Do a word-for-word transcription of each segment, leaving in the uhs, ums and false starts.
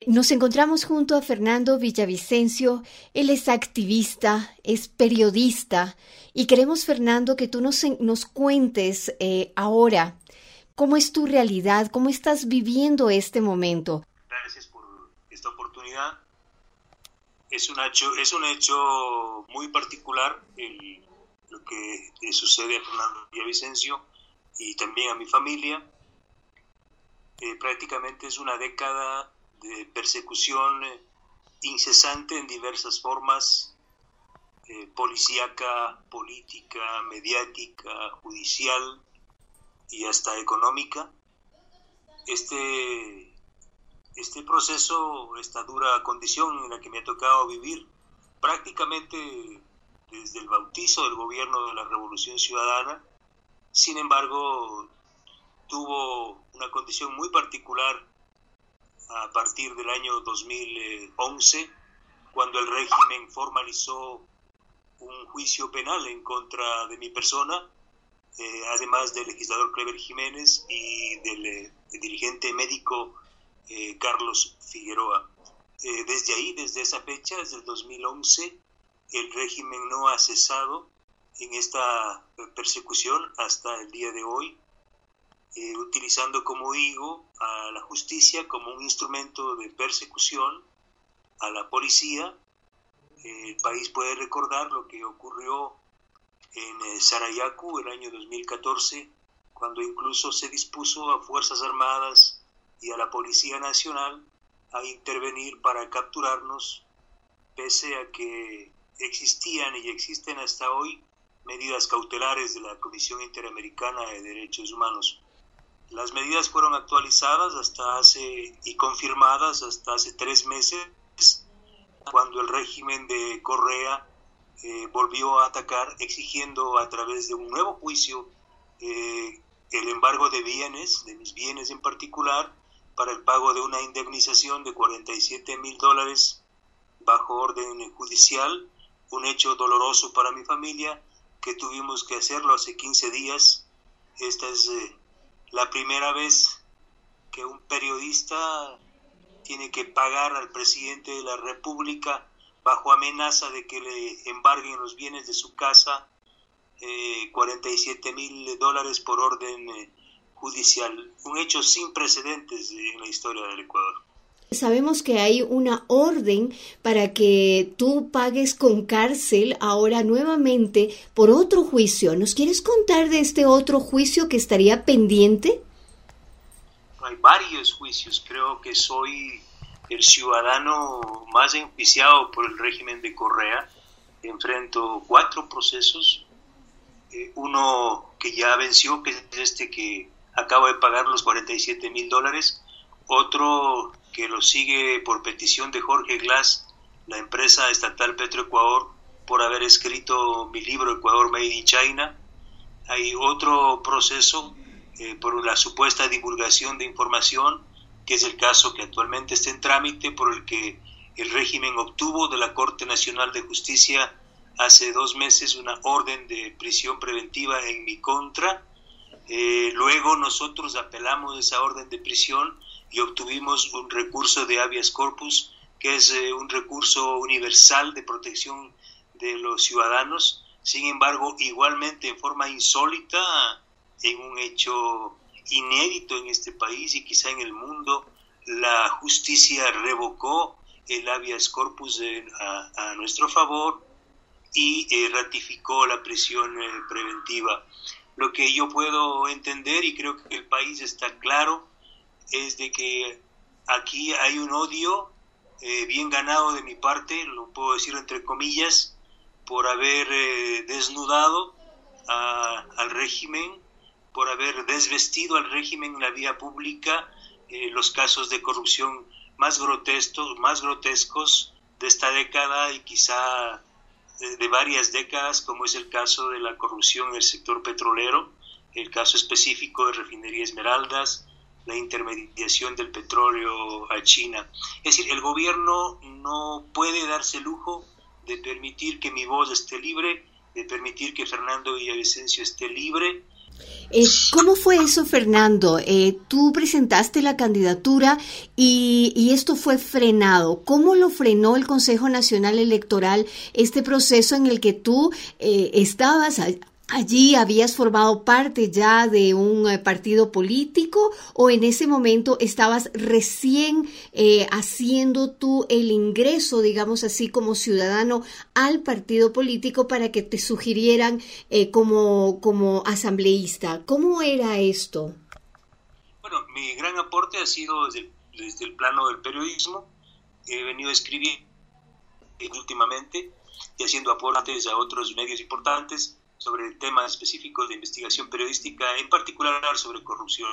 Nos encontramos junto a Fernando Villavicencio. Él es activista, es periodista y queremos, Fernando, que tú nos, nos cuentes eh, ahora cómo es tu realidad, cómo estás viviendo este momento. Gracias por esta oportunidad. Es un hecho, es un hecho muy particular el, lo que le sucede a Fernando Villavicencio y también a mi familia. Eh, prácticamente es una década de persecución eh, incesante en diversas formas, eh, policíaca, política, mediática, judicial y hasta económica. Este, este proceso, esta dura condición en la que me ha tocado vivir prácticamente desde el bautizo del gobierno de la Revolución Ciudadana, sin embargo, tuvo una condición muy particular a partir del año dos mil once, cuando el régimen formalizó un juicio penal en contra de mi persona, eh, además del legislador Clever Jiménez y del, eh, del dirigente médico eh, Carlos Figueroa. Eh, desde ahí, desde esa fecha, desde el dos mil once, el régimen no ha cesado en esta persecución hasta el día de hoy, Eh, utilizando, como digo, a la justicia como un instrumento de persecución a la policía. Eh, el país puede recordar lo que ocurrió en eh, Sarayaku el año dos mil catorce, cuando incluso se dispuso a Fuerzas Armadas y a la Policía Nacional a intervenir para capturarnos, pese a que existían y existen hasta hoy medidas cautelares de la Comisión Interamericana de Derechos Humanos. Las medidas fueron actualizadas hasta hace y confirmadas hasta hace tres meses, cuando el régimen de Correa eh, volvió a atacar, exigiendo a través de un nuevo juicio eh, el embargo de bienes, de mis bienes en particular, para el pago de una indemnización de cuarenta y siete mil dólares bajo orden judicial, un hecho doloroso para mi familia, que tuvimos que hacerlo hace quince días. Esta es eh, la primera vez que un periodista tiene que pagar al presidente de la República bajo amenaza de que le embarguen los bienes de su casa, eh, cuarenta y siete mil dólares por orden eh, judicial. Un hecho sin precedentes en la historia del Ecuador. Sabemos que hay una orden para que tú pagues con cárcel ahora nuevamente por otro juicio. ¿Nos quieres contar de este otro juicio que estaría pendiente? Hay varios juicios. Creo que soy el ciudadano más enjuiciado por el régimen de Correa. Enfrento cuatro procesos. Eh, uno que ya venció, que es este que acabo de pagar los cuarenta y siete mil dólares. Otro que lo sigue por petición de Jorge Glass, la empresa estatal Petroecuador, por haber escrito mi libro Ecuador Made in China. Hay otro proceso eh, por la supuesta divulgación de información, que es el caso que actualmente está en trámite, por el que el régimen obtuvo de la Corte Nacional de Justicia hace dos meses una orden de prisión preventiva en mi contra. Eh, luego nosotros apelamos esa orden de prisión y obtuvimos un recurso de habeas corpus, que es eh, un recurso universal de protección de los ciudadanos. Sin embargo, igualmente en forma insólita, en un hecho inédito en este país y quizá en el mundo, la justicia revocó el habeas corpus de, a, a nuestro favor y eh, ratificó la prisión eh, preventiva. Lo que yo puedo entender, y creo que el país está claro, es de que aquí hay un odio eh, bien ganado de mi parte, lo puedo decir entre comillas, por haber eh, desnudado a, al régimen, por haber desvestido al régimen en la vía pública, eh, los casos de corrupción más grotescos, más grotescos de esta década y quizá de, de varias décadas, como es el caso de la corrupción en el sector petrolero, el caso específico de Refinería Esmeraldas, la intermediación del petróleo a China. Es decir, el gobierno no puede darse el lujo de permitir que mi voz esté libre, de permitir que Fernando Villavicencio esté libre. Eh, ¿Cómo fue eso, Fernando? Eh, tú presentaste la candidatura y, y esto fue frenado. ¿Cómo lo frenó el Consejo Nacional Electoral, este proceso en el que tú eh, estabas allí, habías formado parte ya de un eh, partido político o en ese momento estabas recién eh, haciendo tú el ingreso, digamos así, como ciudadano al partido político para que te sugirieran eh, como, como asambleísta? ¿Cómo era esto? Bueno, mi gran aporte ha sido desde, desde el plano del periodismo. He venido escribiendo últimamente y haciendo aportes a otros medios importantes sobre temas específicos de investigación periodística, en particular sobre corrupción.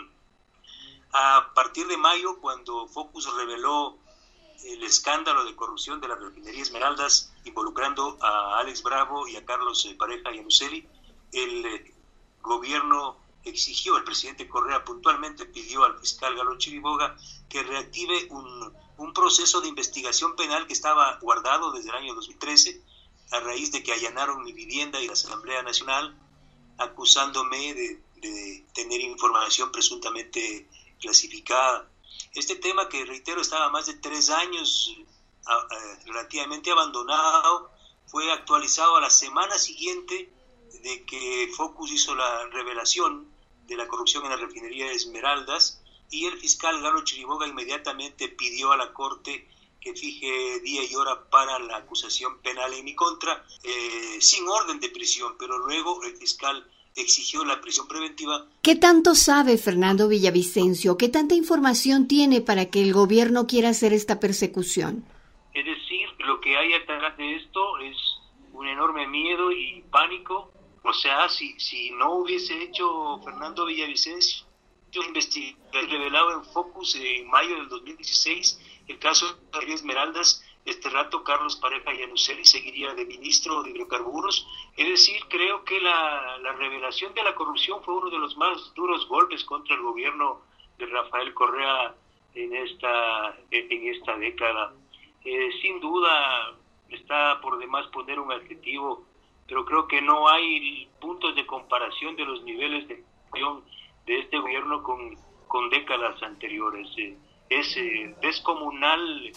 A partir de mayo, cuando Focus reveló el escándalo de corrupción de la refinería Esmeraldas, involucrando a Alex Bravo y a Carlos Pareja Yanuseli, el gobierno exigió, el presidente Correa puntualmente pidió al fiscal Galo Chiriboga que reactive un, un proceso de investigación penal que estaba guardado desde el año dos mil trece, a raíz de que allanaron mi vivienda y la Asamblea Nacional, acusándome de, de tener información presuntamente clasificada. Este tema, que reitero, estaba más de tres años a, a, relativamente abandonado, fue actualizado a la semana siguiente de que Focus hizo la revelación de la corrupción en la refinería de Esmeraldas, y el fiscal Galo Chiriboga inmediatamente pidió a la Corte que fije día y hora para la acusación penal en mi contra, eh, sin orden de prisión, pero luego el fiscal exigió la prisión preventiva. ¿Qué tanto sabe Fernando Villavicencio? ¿Qué tanta información tiene para que el gobierno quiera hacer esta persecución? Es decir, lo que hay atrás de esto es un enorme miedo y pánico. O sea, si, si no hubiese hecho Fernando Villavicencio, yo investigué, revelado en Focus en mayo del dos mil dieciséis, el caso de Esmeraldas, este rato Carlos Pareja Yanuseli seguiría de ministro de Hidrocarburos. Es decir, creo que la, la revelación de la corrupción fue uno de los más duros golpes contra el gobierno de Rafael Correa en esta, en esta década. Eh, sin duda está por demás poner un adjetivo, pero creo que no hay puntos de comparación de los niveles de corrupción de este gobierno con, con décadas anteriores. Eh, es eh, descomunal,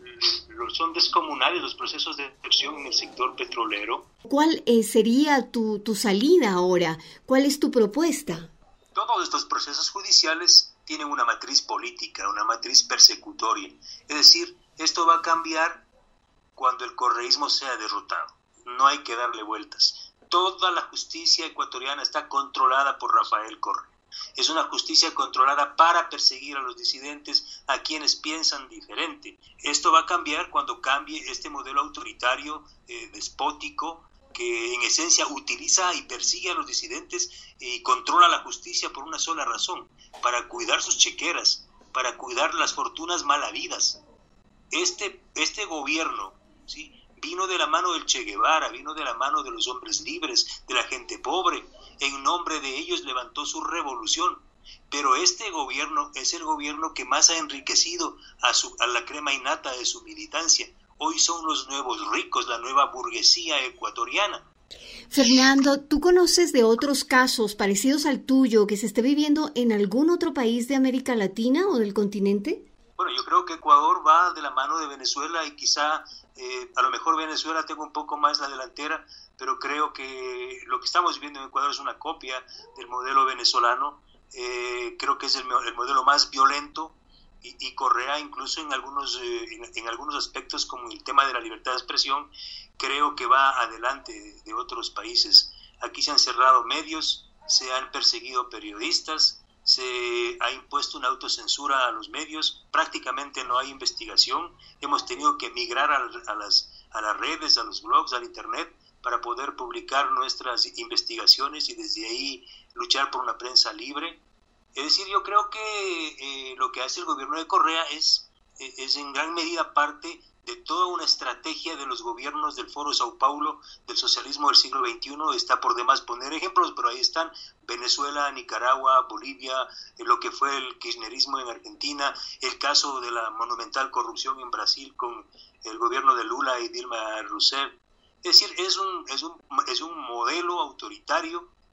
son descomunales los procesos de corrupción en el sector petrolero. ¿Cuál eh, sería tu, tu salida ahora? ¿Cuál es tu propuesta? Todos estos procesos judiciales tienen una matriz política, una matriz persecutoria. Es decir, esto va a cambiar cuando el correísmo sea derrotado. No hay que darle vueltas. Toda la justicia ecuatoriana está controlada por Rafael Correa. Es una justicia controlada para perseguir a los disidentes, a quienes piensan diferente. Esto va a cambiar cuando cambie este modelo autoritario, eh, despótico, que en esencia utiliza y persigue a los disidentes y controla la justicia por una sola razón: para cuidar sus chequeras, para cuidar las fortunas mal habidas. Este, este gobierno, ¿sí?, vino de la mano del Che Guevara, vino de la mano de los hombres libres, de la gente pobre. En nombre de ellos levantó su revolución. Pero este gobierno es el gobierno que más ha enriquecido a, su, a la crema innata de su militancia. Hoy son los nuevos ricos, la nueva burguesía ecuatoriana. Fernando, ¿tú conoces de otros casos parecidos al tuyo que se esté viviendo en algún otro país de América Latina o del continente? Bueno, yo creo que Ecuador va de la mano de Venezuela y quizá eh, a lo mejor Venezuela tenga un poco más la delantera, pero creo que lo que estamos viviendo en Ecuador es una copia del modelo venezolano. Eh, creo que es el, el modelo más violento y, y Correa, incluso en algunos, eh, en, en algunos aspectos como el tema de la libertad de expresión, creo que va adelante de, de otros países. Aquí se han cerrado medios, se han perseguido periodistas, se ha impuesto una autocensura a los medios, prácticamente no hay investigación. Hemos tenido que migrar a, a, las, a las redes, a los blogs, al internet, para poder publicar nuestras investigaciones y desde ahí luchar por una prensa libre. Es decir, yo creo que eh, lo que hace el gobierno de Correa es, es en gran medida parte de toda una estrategia de los gobiernos del Foro Sao Paulo, del socialismo del siglo veintiuno. Está por demás poner ejemplos, pero ahí están Venezuela, Nicaragua, Bolivia, eh, lo que fue el kirchnerismo en Argentina, el caso de la monumental corrupción en Brasil con el gobierno de Lula y Dilma Rousseff. Es decir, es un, es un, es un modelo autoritario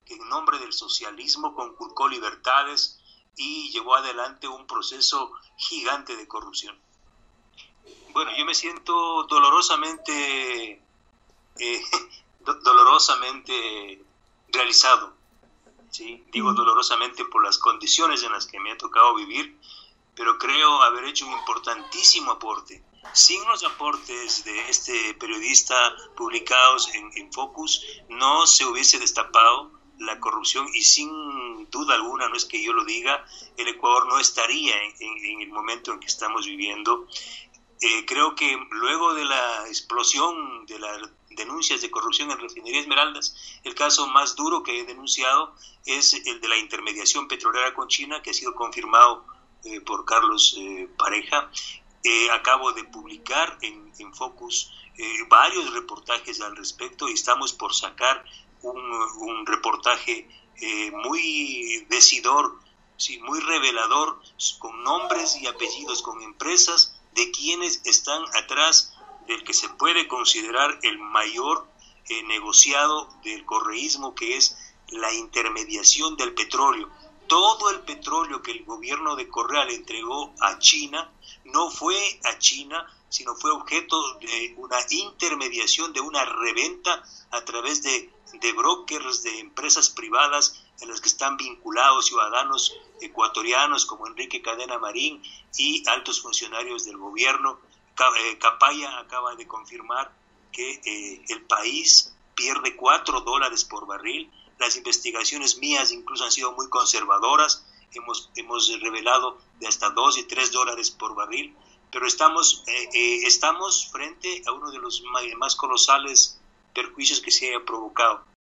que en nombre del socialismo conculcó libertades y llevó adelante un proceso gigante de corrupción. Bueno, yo me siento dolorosamente, eh, do dolorosamente realizado, ¿sí? Digo dolorosamente por las condiciones en las que me ha tocado vivir, pero creo haber hecho un importantísimo aporte. Sin los aportes de este periodista publicados en, en Focus, no se hubiese destapado la corrupción y sin duda alguna, no es que yo lo diga, el Ecuador no estaría en, en, en el momento en que estamos viviendo. Eh, creo que luego de la explosión de las denuncias de corrupción en Refinería Esmeraldas, el caso más duro que he denunciado es el de la intermediación petrolera con China, que ha sido confirmado eh, por Carlos eh, Pareja. Eh, acabo de publicar en, en Focus eh, varios reportajes al respecto y estamos por sacar un, un reportaje eh, muy decidor, sí, muy revelador, con nombres y apellidos, con empresas de quienes están atrás del que se puede considerar el mayor eh, negociado del correísmo, que es la intermediación del petróleo. Todo el petróleo que el gobierno de Correa le entregó a China no fue a China, sino fue objeto de una intermediación, de una reventa a través de, de brokers, de empresas privadas en las que están vinculados ciudadanos ecuatorianos como Enrique Cadena Marín y altos funcionarios del gobierno. Capaya acaba de confirmar que eh, el país pierde cuatro dólares por barril. Las investigaciones mías incluso han sido muy conservadoras. Hemos, hemos revelado de hasta dos y tres dólares por barril, pero estamos, eh, eh, estamos frente a uno de los más, más colosales perjuicios que se haya provocado.